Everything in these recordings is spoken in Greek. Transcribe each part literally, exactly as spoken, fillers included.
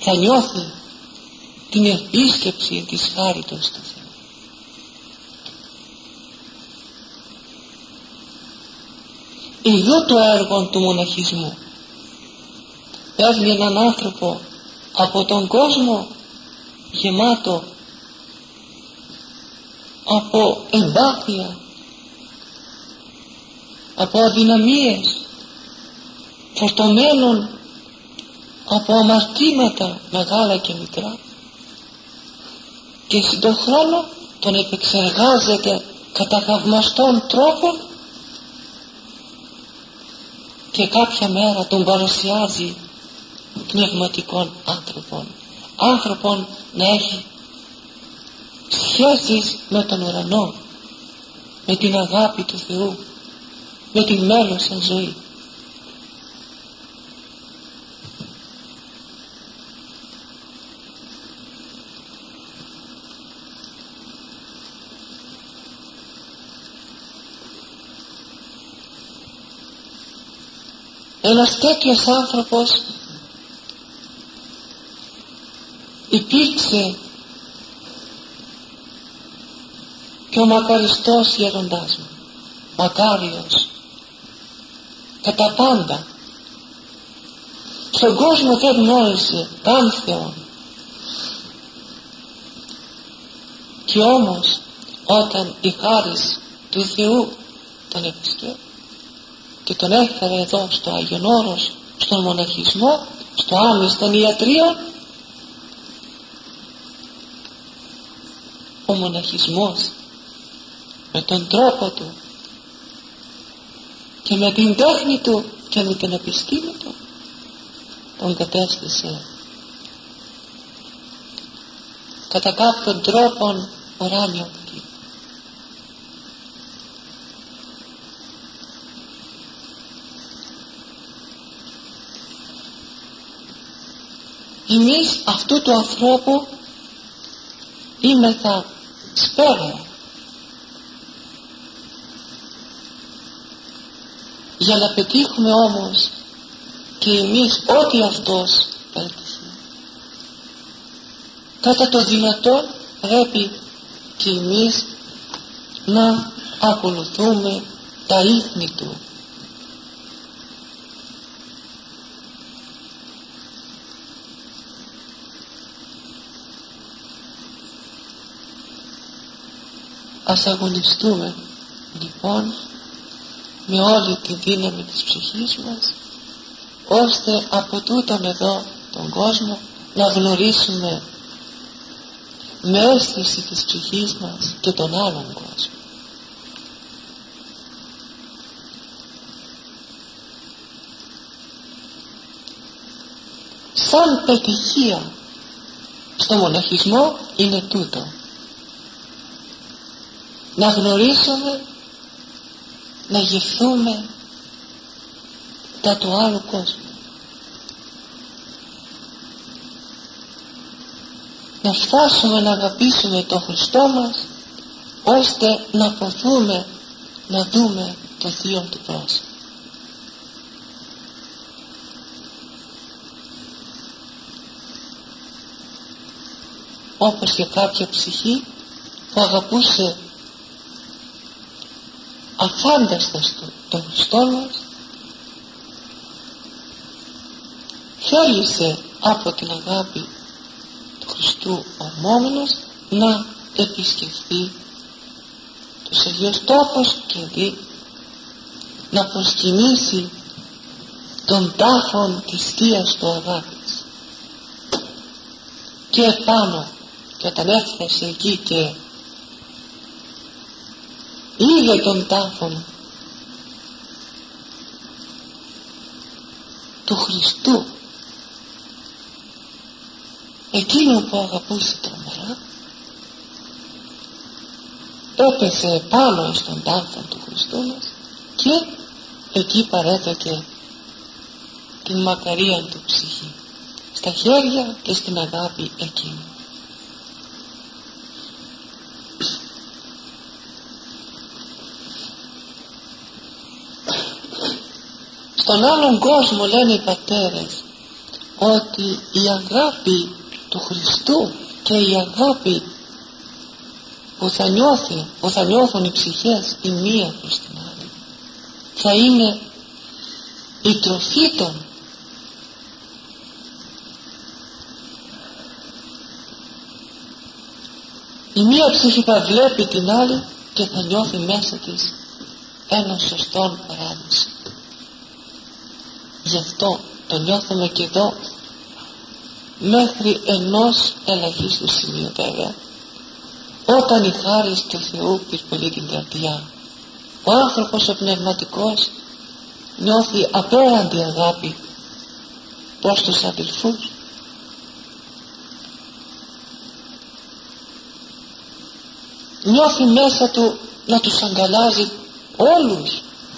θα νιώθει την επίσκεψη της χάριτος του Θεού. Ιδού το έργο του μοναχισμού. Παίρνει έναν άνθρωπο από τον κόσμο γεμάτο από εμπάθεια, από αδυναμίες, φορτωμένων από αμαρτήματα μεγάλα και μικρά, και στον χρόνο τον επεξεργάζεται κατά θαυμαστών τρόπων και κάποια μέρα τον παρουσιάζει πνευματικών άνθρωπων, άνθρωπων να έχει σχέσεις με τον ουρανό, με την αγάπη του Θεού, με την μέλουσα ζωή. Ένας τέτοιος άνθρωπος υπήρξε και ο μακαριστός γέροντάς μου, μακάριος κατά πάντα. Στον κόσμο δεν γνώρισε καν Θεόν, και όμως όταν η χάρις του Θεού τον επισκέπτηκε και τον έφερε εδώ στο Άγιον Όρος, στον μοναχισμό, στο άμυστον ιατρείο, ο μοναχισμός με τον τρόπο του και με την τέχνη του και με την επιστήμη του τον κατέστησε κατά κάποιον τρόπον ουράνιο κτήμα. Εμείς αυτού του ανθρώπου είμεθα σπέραια για να πετύχουμε όμως και εμείς ό,τι αυτός πέτυχε. Κατά το δυνατόν πρέπει και εμείς να ακολουθούμε τα ίχνη του. Ας αγωνιστούμε λοιπόν με όλη τη δύναμη της ψυχής μας, ώστε από τούτον εδώ τον κόσμο να γνωρίσουμε με αίσθηση της ψυχής μας και τον άλλον κόσμο. Σαν πετυχία στο μοναχισμό είναι τούτο: να γνωρίσουμε, να γευθούμε τα του άλλου κόσμου, να φτάσουμε να αγαπήσουμε τον Χριστό μας, ώστε να ποθούμε να δούμε το θείο του πρόσωπο. Όπως και κάποια ψυχή που αγαπούσε αφάνταστα τον Χριστό μας, θέλησε από την αγάπη του Χριστού ορμόμενος να επισκεφθεί τους Αγίους Τόπους και δει, να προσκυνήσει τον τάφον της Θείας του αγάπης. Και επάνω, και όταν έφτασε εκεί και είδε τον τάφον του Χριστού, εκείνο που αγαπούσε τρομερά, έπεσε πάνω στον τάφον του Χριστού μας και εκεί παρέδωκε την μακαρία του ψυχή στα χέρια και στην αγάπη εκείνου. Στον άλλον κόσμο, λένε οι πατέρες, ότι η αγάπη του Χριστού και η αγάπη που θα νιώθει, που θα νιώθουν οι ψυχές η μία προς την άλλη, θα είναι η τροφή των. Η μία ψυχή θα βλέπει την άλλη και θα νιώθει μέσα της έναν σωστόν παράδεισο. Γι' αυτό το νιώθουμε και εδώ μέχρι ενός ελαχίστου σημείου βέβαια, όταν η χάρις του Θεού πυρπολεί την καρδιά. Ο άνθρωπος ο πνευματικός νιώθει απέραντη αγάπη προς τους αδελφούς. Νιώθει μέσα του να τους αγκαλιάζει όλους,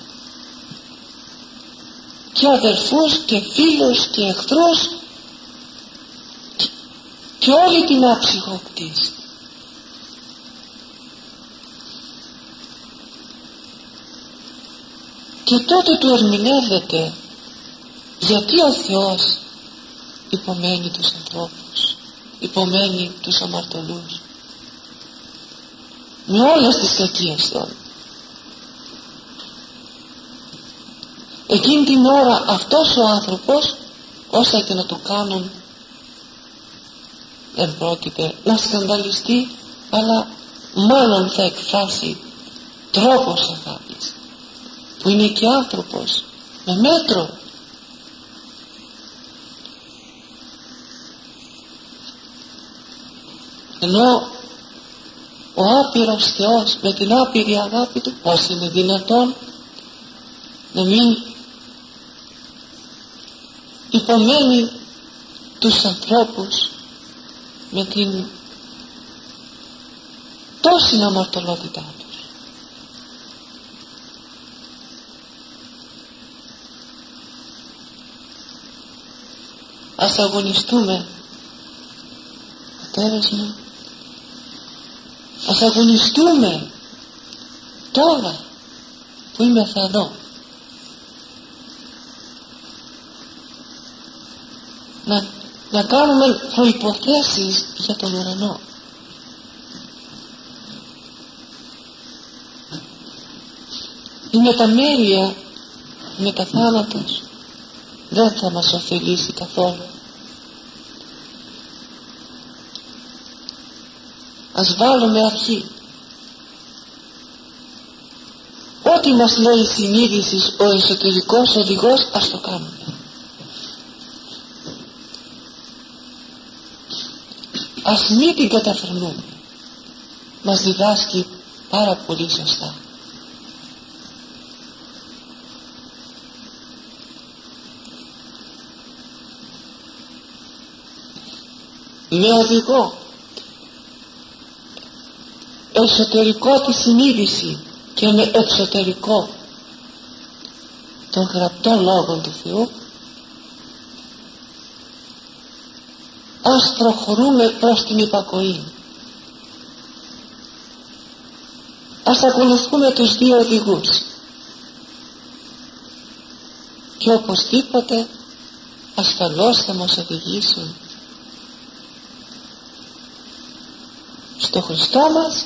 και αδελφούς και φίλους και εχθρούς, και όλη την άψυχο κτής. Και τότε του ερμηνεύεται γιατί ο Θεός υπομένει τους ανθρώπους, υπομένει τους αμαρτωλούς με όλες τις κακίες των. Εκείνη την ώρα αυτός ο άνθρωπος, όσα και να του κάνουν, δεν πρόκειται να σκανδαλιστεί, αλλά μόνον θα εκφράσει τρόπος αγάπης, που είναι και άνθρωπος με μέτρο. Ενώ ο άπειρος Θεός με την άπειρη αγάπη του, πώς είναι δυνατόν να μην υπομένει τους ανθρώπους με την τόση αμαρτωλότητά τους. Ας αγωνιστούμε, πατέρες μου, ας αγωνιστούμε τώρα που είμαι εδώ, να, να κάνουμε προϋποθέσεις για τον ουρανό. Η μεταμέλεια μετά θάνατος δεν θα μας ωφελήσει καθόλου. Ας βάλουμε αρχή. Ό,τι μας λέει η συνείδηση, ο εσωτερικός οδηγός, ας το κάνουμε. Ας μην την καταφρονούμε. Μας διδάσκει πάρα πολύ σωστά. Με οδηγό εσωτερικό τη συνείδηση και με εξωτερικό των γραπτών λόγων του Θεού, ας προχωρούμε προς την υπακοή. Ας ακολουθούμε τους δύο οδηγούς και οπωσδήποτε ασφαλώς θα μας οδηγήσουν στο Χριστό μας,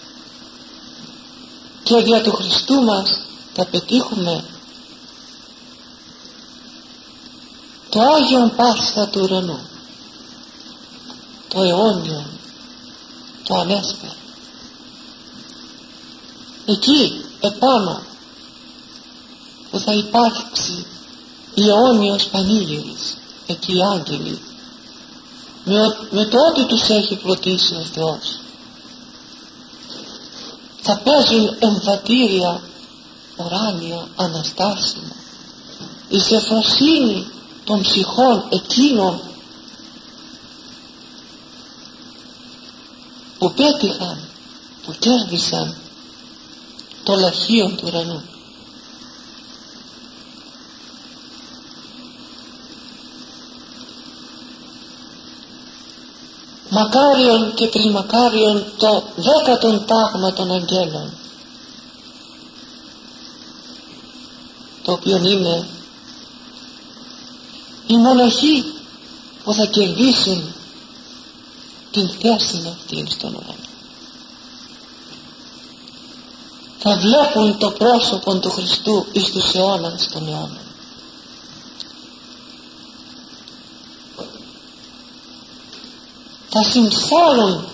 και δια του Χριστού μας θα πετύχουμε το Άγιον Πάσχα του ουρανού, το αιώνιο, το ανέσπερο. Εκεί επάνω που θα υπάρξει η αιώνιος πανήγυρης, εκεί οι άγγελοι με, με το ότι τους έχει προτίσει ο Θεός θα παίζουν εμβατήρια ουράνια αναστάσιμα εις εφροσύνη των ψυχών εκείνων που πέτυχαν, που κέρδισαν το λαχείο του ουρανού. Μακάριον και τριμακάριον το δέκατον τάγμα των αγγέλων, το οποίο είναι η μοναχή που θα κερδίσουν την θέση αυτή στον ουρανό. Θα βλέπουν το πρόσωπο του Χριστού εις τους αιώνας των αιώνων. Θα συμψάλουν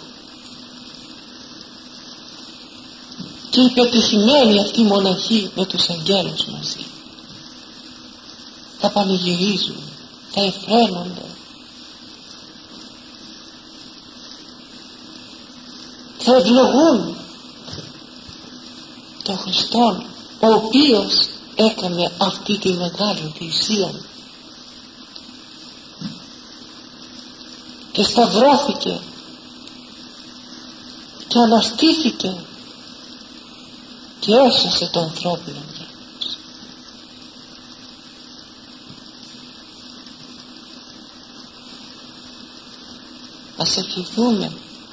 και οι πετυχημένοι αυτοί μοναχοί με τους αγγέλους μαζί. Θα πανηγυρίζουν, θα εφραίνονται, θα ευλογούν τον Χριστόν, ο οποίος έκανε αυτή τη μεγάλη θυσία και σταυρώθηκε και αναστήθηκε και έσωσε το ανθρώπινο γένος. Ας ευχηθούμε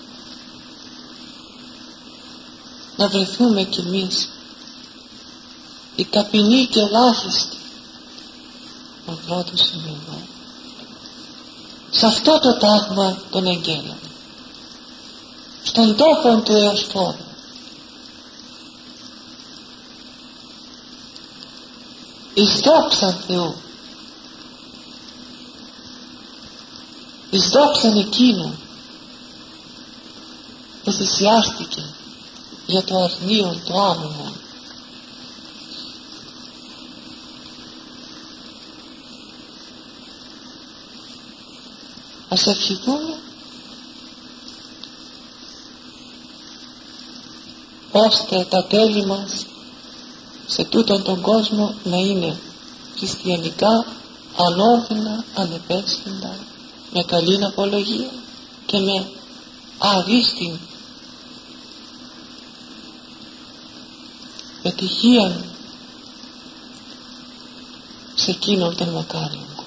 να βρεθούμε κι εμείς οι ταπεινοί και ελάχιστοι των πρώτων σημείων σε αυτό το τάγμα των αγγέλων, στον τόπο του εωσφόρου, εις δόξαν Θεού, εις δόξαν εκείνου που θυσιάστηκε για το αρνείο το άμμο. Ας ευχηθούμε ώστε τα τέλη μας σε τούτον τον κόσμο να είναι χριστιανικά, ανώδυνα, ανεπέσχυντα, με καλή απολογία και με αρίστη πετυχία σε εκείνον τον μακάριον.